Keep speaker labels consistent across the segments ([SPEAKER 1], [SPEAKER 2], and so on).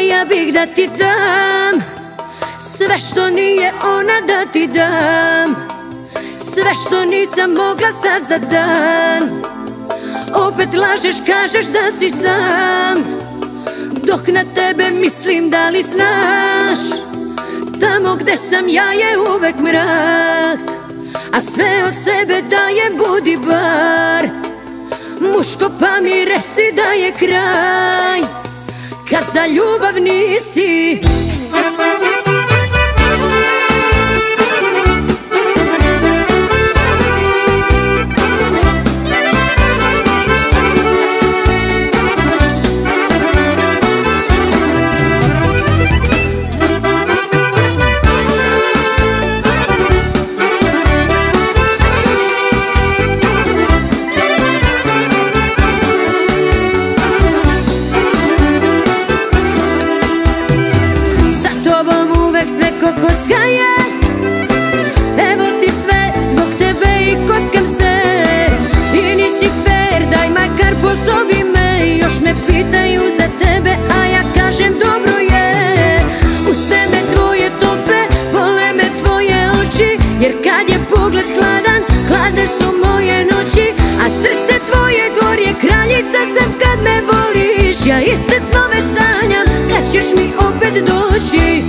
[SPEAKER 1] ja bih da ti dam sve što nije ona da ti dam, sve što nisam mogla sad za dan. Opet lažeš, kažeš da si sam, dok na tebe mislim da li znaš, tamo gde sam ja je uvek mrak, a sve od sebe dajem, budi bar muško pa mi reci da je kraj, kad za ljubav nisi. Kocka je, evo ti sve, zbog tebe i kockam se. I nisi fair, daj makar pozovi me. Još me pitaju za tebe, a ja kažem dobro je. Uz tebe tvoje tope, bole me tvoje oči, jer kad je pogled hladan, hladne su moje noći. A srce tvoje dvor je, kraljica sam kad me voliš. Ja iste snove sanjam, kad ćeš mi opet doći.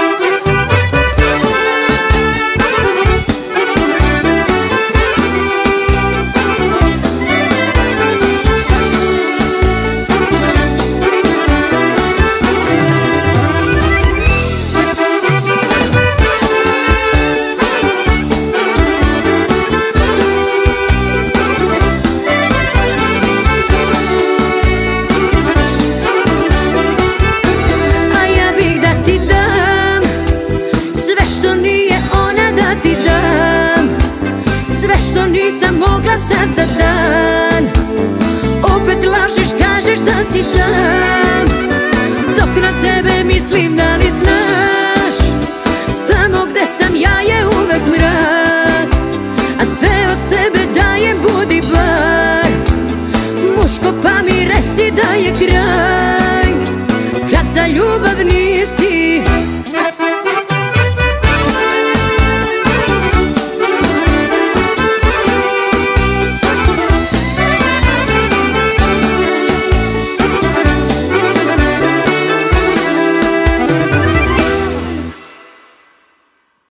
[SPEAKER 1] Nisam mogla sad za dan, opet lažeš, kažeš da si sam, dok na tebe mislim da li znam.